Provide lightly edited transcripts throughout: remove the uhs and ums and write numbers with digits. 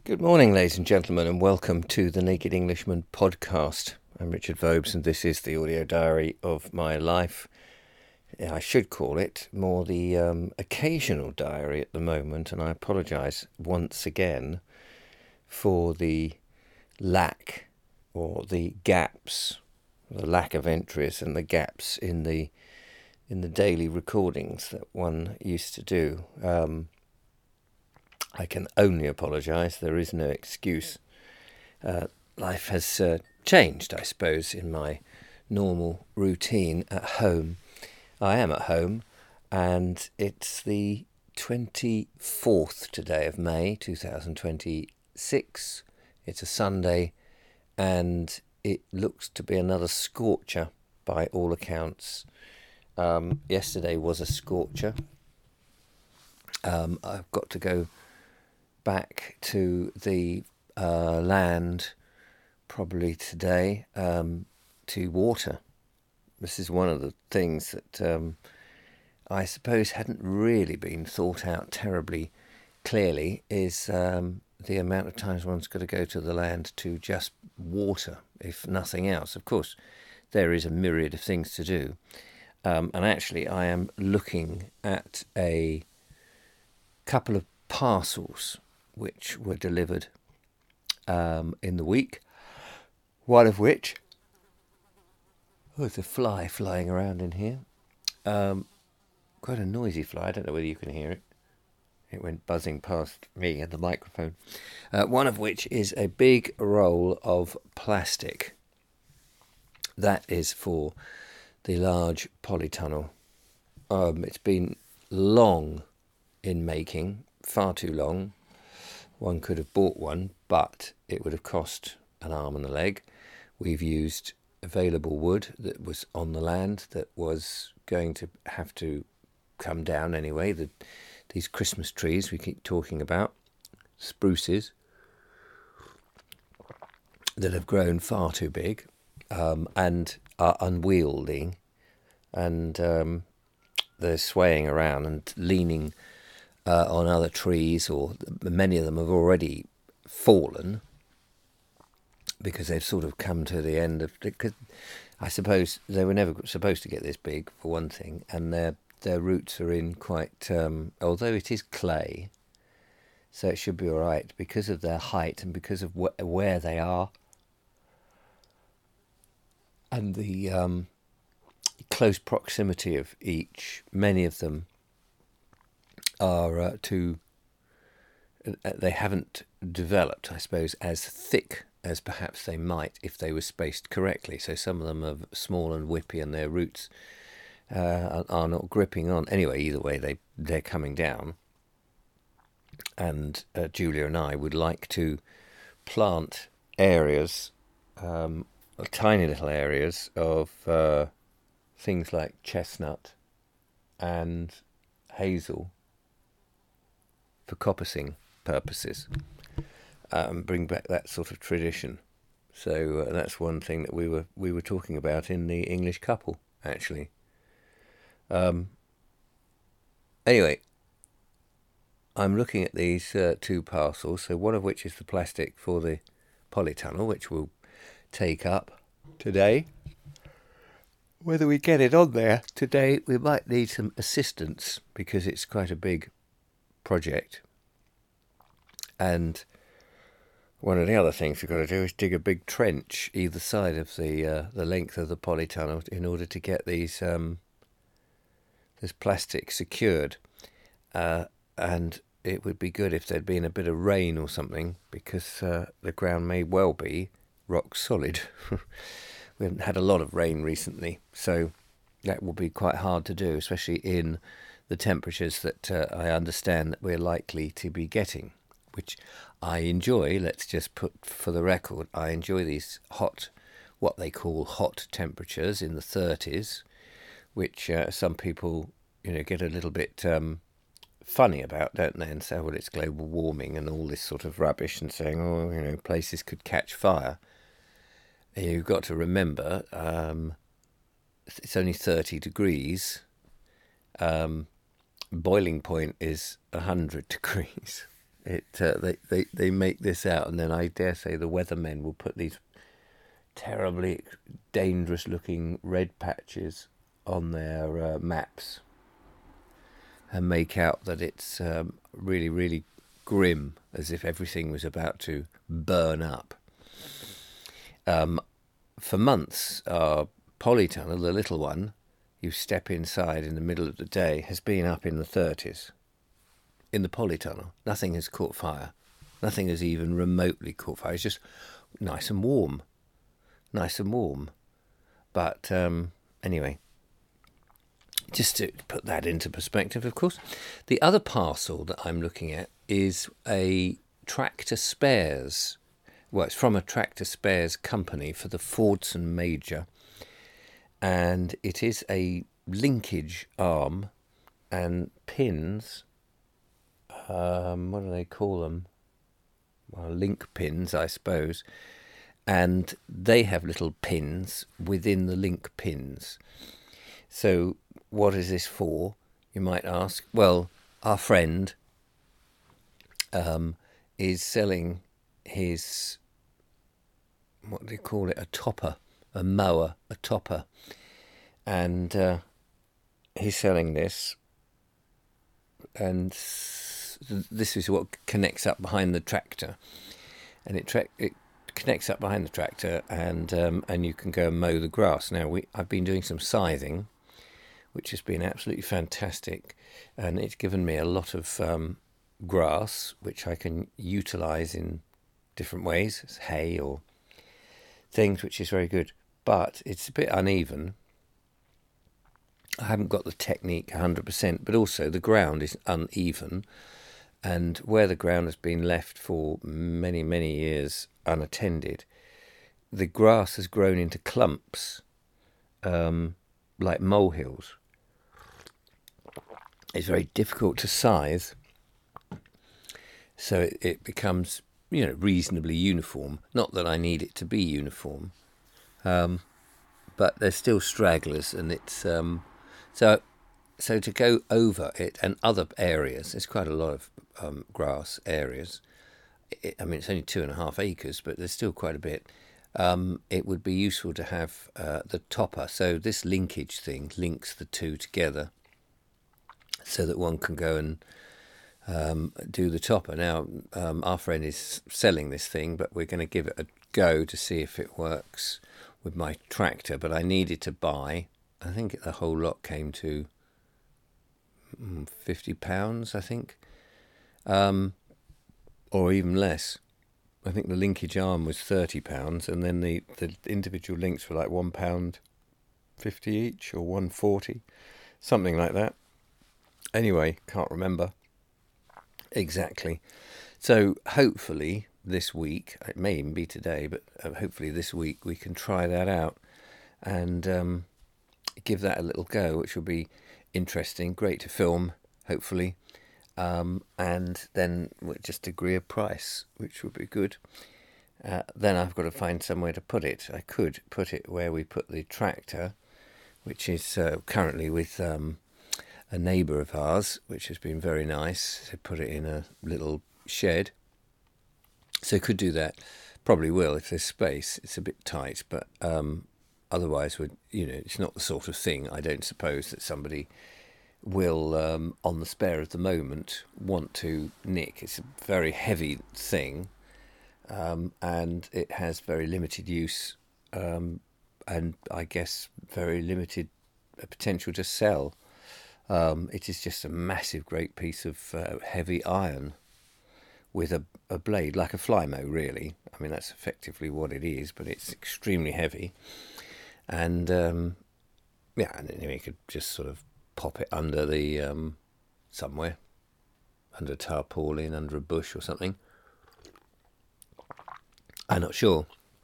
Good morning, ladies and gentlemen, and welcome to the Naked Englishman podcast. I'm Richard Vobes, and this is the audio diary of my life. I should call it more the occasional diary at the moment, and I apologise once again for the lack or the gaps, the lack of entries and the gaps in the daily recordings that one used to do. I can only apologise. There is no excuse. Life has changed, I suppose, in my normal routine at home. I am at home, and it's the 24th today of May 2026. It's a Sunday, and it looks to be another scorcher by all accounts. Yesterday was a scorcher. I've got to go back to the land probably today to water. This is one of the things that I suppose hadn't really been thought out terribly clearly, is the amount of times one's got to go to the land to just water, if nothing else. Of course, there is a myriad of things to do. And actually, I am looking at a couple of parcels which were delivered in the week, one of which, there's a fly flying around in here, quite a noisy fly. I don't know whether you can hear it. It went buzzing past me and the microphone. One of which is a big roll of plastic. That is for the large polytunnel. It's been long in making, far too long. One could have bought one, but it would have cost an arm and a leg. We've used available wood that was on the land that was going to have to come down anyway. These Christmas trees we keep talking about, spruces, that have grown far too big and are unwieldy, and they're swaying around and leaning on other trees, or many of them have already fallen because they've sort of come to the end of. Because I suppose they were never supposed to get this big, for one thing, and their roots are in quite. Although it is clay, so it should be all right because of their height and because of where they are, and the close proximity of each. Many of them are they haven't developed, I suppose, as thick as perhaps they might if they were spaced correctly. So some of them are small and whippy, and their roots are not gripping on. Anyway, either way, they're coming down. And Julia and I would like to plant areas, tiny little areas of things like chestnut and hazel, for coppicing purposes, bring back that sort of tradition. So that's one thing that we were talking about in the English couple, actually. Anyway, I'm looking at these two parcels. So one of which is the plastic for the polytunnel, which we'll take up today. Whether we get it on there today, we might need some assistance because it's quite a big project. And one of the other things we've got to do is dig a big trench either side of the length of the polytunnel in order to get these this plastic secured. And it would be good if there'd been a bit of rain or something, because the ground may well be rock solid. We haven't had a lot of rain recently, so that will be quite hard to do, especially in the temperatures that I understand that we're likely to be getting, which I enjoy. Let's just put for the record, I enjoy these hot, what they call hot temperatures in the 30s, which some people, get a little bit funny about, don't they, and say, well, it's global warming and all this sort of rubbish, and saying, places could catch fire. You've got to remember, it's only 30 degrees. Boiling point is 100 degrees. They make this out, and then I dare say the weathermen will put these terribly dangerous-looking red patches on their maps and make out that it's really, really grim, as if everything was about to burn up. For months, our polytunnel, the little one, you step inside in the middle of the day, has been up in the 30s. In the polytunnel, nothing has caught fire. Nothing has even remotely caught fire. It's just nice and warm. But anyway, just to put that into perspective, of course, the other parcel that I'm looking at is a tractor spares. Well, it's from a tractor spares company for the Fordson Major, and it is a linkage arm and pins. What do they call them? Well, link pins, I suppose. And they have little pins within the link pins. So what is this for, you might ask? Well, our friend is selling his, what do you call it, a topper, a mower, a topper. And he's selling this, and this is what connects up behind the tractor. And it connects up behind the tractor, and you can go and mow the grass. Now, I've been doing some scything, which has been absolutely fantastic, and it's given me a lot of grass, which I can utilise in different ways, as hay or things, which is very good. But it's a bit uneven. I haven't got the technique 100%, but also the ground is uneven, and where the ground has been left for many, many years unattended, the grass has grown into clumps, like molehills. It's very difficult to scythe, so it becomes, reasonably uniform. Not that I need it to be uniform, but there's still stragglers, and it's so to go over it and other areas. There's quite a lot of grass areas. It's only 2.5 acres, but there's still quite a bit. It would be useful to have the topper. So this linkage thing links the two together, so that one can go and do the topper. Now, our friend is selling this thing, but we're going to give it a go to see if it works with my tractor. But I needed to buy, I think the whole lot came to £50, I think, or even less. I think the linkage arm was £30, and then the individual links were like £1.50 each, or £1.40, something like that. Anyway, can't remember exactly. So hopefully this week, it may even be today, but hopefully this week we can try that out and give that a little go, which will be interesting, great to film, hopefully, and then we'll just agree a price, which would be good. Then I've got to find somewhere to put it. I could put it where we put the tractor, which is currently with a neighbour of ours, which has been very nice to put it in a little shed. So could do that. Probably will if there's space. It's a bit tight, but otherwise, it's not the sort of thing, I don't suppose, that somebody will, on the spare of the moment, want to nick. It's a very heavy thing, and it has very limited use, and I guess very limited potential to sell. It is just a massive, great piece of heavy iron with a blade, like a Flymo, really. That's effectively what it is, but it's extremely heavy. And and anyway, you could just sort of pop it under the somewhere, under a tarpaulin, under a bush or something. I'm not sure.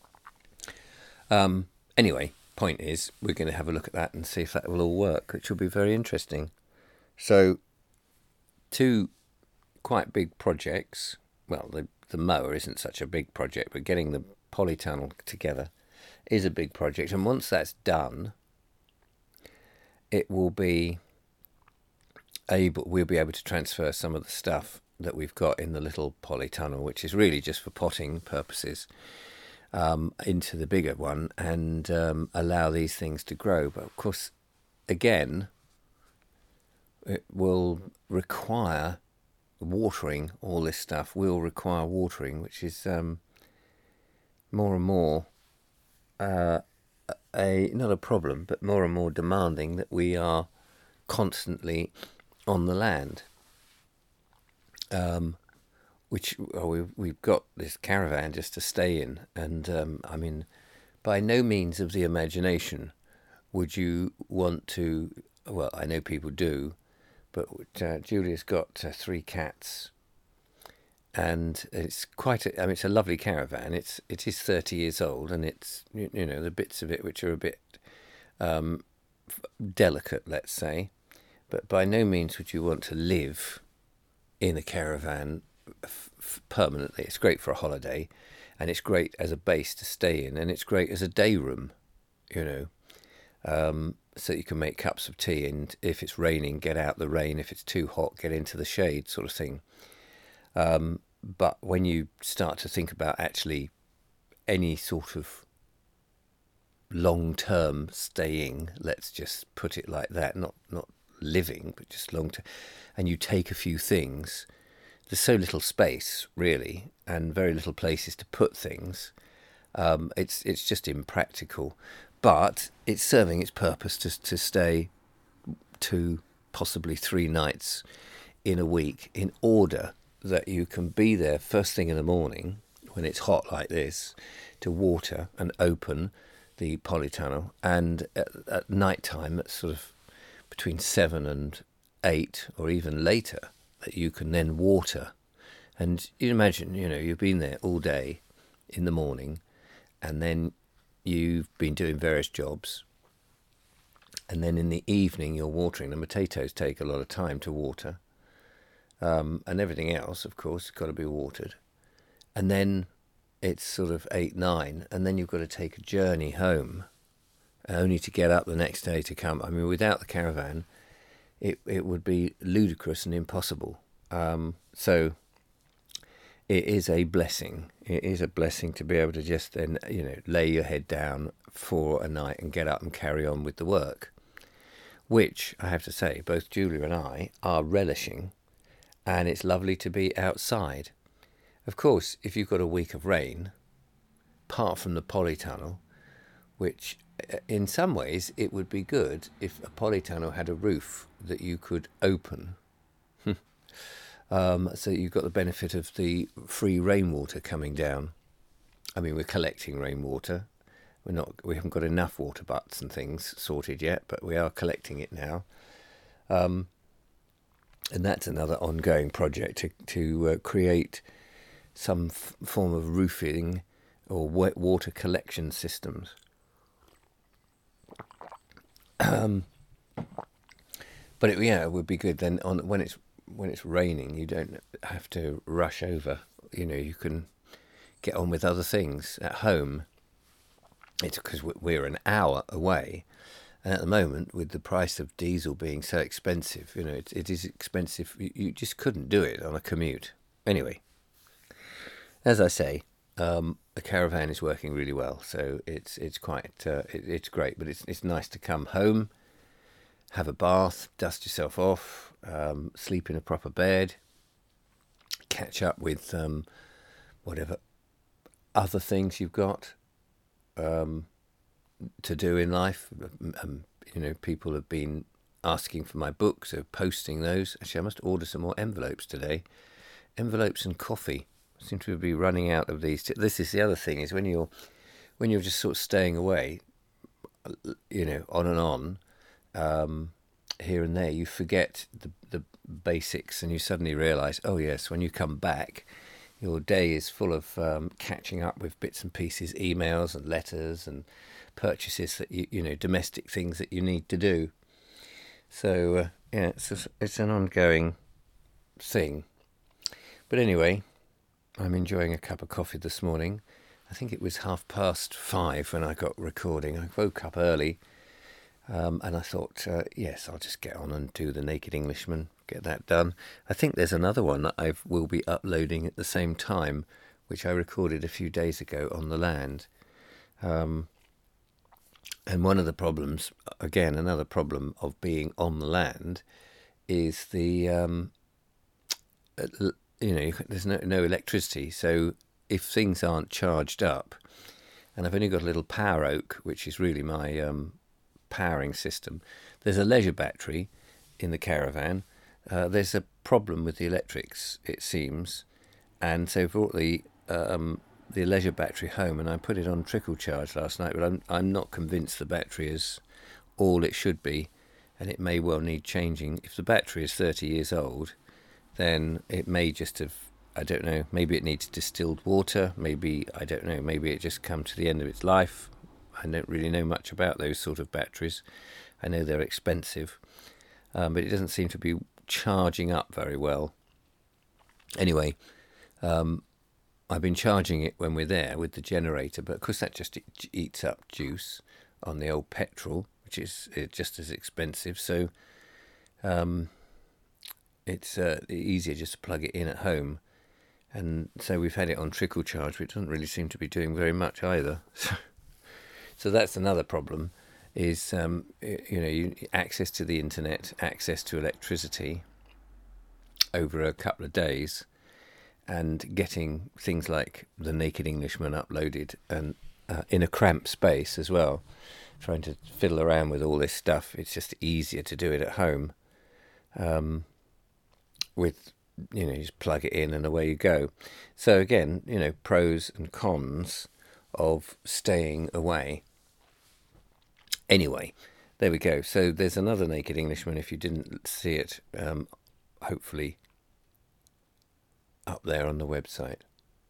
Anyway, point is, we're going to have a look at that and see if that will all work, which will be very interesting. So, two quite big projects. Well, the mower isn't such a big project, but getting the polytunnel together is a big project. And once that's done, we'll be able to transfer some of the stuff that we've got in the little polytunnel, which is really just for potting purposes, into the bigger one, and allow these things to grow. But of course, again, it will require watering. All this stuff will require watering, which is more and more not a problem, but more and more demanding, that we are constantly on the land. We've got this caravan just to stay in, and I mean, by no means of the imagination would you want to. Well, I know people do, but Julia's got 3 cats, and it's it's a lovely caravan. It is 30 years old, and it's the bits of it which are a bit delicate, let's say, but by no means would you want to live in a caravan permanently. It's great for a holiday, and it's great as a base to stay in, and it's great as a day room, so you can make cups of tea, and if it's raining, get out the rain. If it's too hot, get into the shade, sort of thing. But when you start to think about actually any sort of long-term staying, let's just put it like that, not living, but just long-term, and you take a few things, there's so little space, really, and very little places to put things. It's just impractical. But it's serving its purpose to stay 2, possibly 3 nights in a week, in order that you can be there first thing in the morning when it's hot like this, to water and open the polytunnel, and at night time, at sort of between 7 and 8 or even later, that you can then water. And you imagine, you've been there all day in the morning, and then you've been doing various jobs, and then in the evening you're watering. The potatoes take a lot of time to water, and everything else, of course, has got to be watered. And then it's sort of 8, 9, and then you've got to take a journey home, only to get up the next day to come. I mean, without the caravan, it would be ludicrous and impossible. So it is a blessing. It is a blessing to be able to just then, lay your head down for a night and get up and carry on with the work, which I have to say, both Julia and I are relishing, and it's lovely to be outside. Of course, if you've got a week of rain, apart from the polytunnel, which in some ways it would be good if a polytunnel had a roof that you could open. So you've got the benefit of the free rainwater coming down. I mean, we're collecting rainwater. We haven't got enough water butts and things sorted yet, but we are collecting it now. And that's another ongoing project to create some form of roofing or wet water collection systems. But it would be good then when it's raining, you don't have to rush over. You can get on with other things at home. It's because we're an hour away, and at the moment, with the price of diesel being so expensive, it is expensive. You just couldn't do it on a commute. Anyway, as I say, the caravan is working really well, so it's quite it's great. But it's nice to come home, have a bath, dust yourself off, sleep in a proper bed, catch up with whatever other things you've got to do in life. People have been asking for my books, so posting those. Actually, I must order some more envelopes today. Envelopes and coffee. I seem to be running out of these. This is the other thing, is when you're just sort of staying away, on and on, here and there, you forget the basics, and you suddenly realise, oh yes, when you come back, your day is full of catching up with bits and pieces, emails and letters and purchases that domestic things that you need to do. So it's an ongoing thing. But anyway, I'm enjoying a cup of coffee this morning. I think it was 5:30 when I got recording. I woke up early. And I thought, yes, I'll just get on and do The Naked Englishman, get that done. I think there's another one that I will be uploading at the same time, which I recorded a few days ago on the land. And one of the problems, again, another problem of being on the land is there's no electricity. So if things aren't charged up, and I've only got a little Power Oak, which is really my powering system. There's a leisure battery in the caravan. There's a problem with the electrics, it seems, and so I brought the leisure battery home, and I put it on trickle charge last night. But I'm not convinced the battery is all it should be, and it may well need changing. If the battery is 30 years old, then it may just have, I don't know, maybe it needs distilled water, maybe, I don't know, maybe it just come to the end of its life. I don't really know much about those sort of batteries. I know they're expensive, but it doesn't seem to be charging up very well. Anyway, I've been charging it when we're there with the generator, but of course that just eats up juice on the old petrol, which is just as expensive. So it's easier just to plug it in at home. And so we've had it on trickle charge, which doesn't really seem to be doing very much either. So that's another problem, is access to the internet, access to electricity over a couple of days, and getting things like The Naked Englishman uploaded and in a cramped space as well. Trying to fiddle around with all this stuff, it's just easier to do it at home. With you just plug it in and away you go. So again, pros and cons of staying away. Anyway, there we go. So there's another Naked Englishman, if you didn't see it, hopefully up there on the website.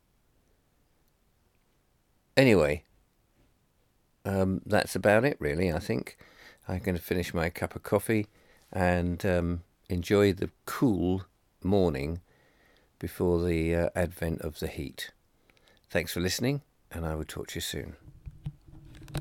Anyway, that's about it really, I think. I'm going to finish my cup of coffee and enjoy the cool morning before the advent of the heat. Thanks for listening, and I will talk to you soon.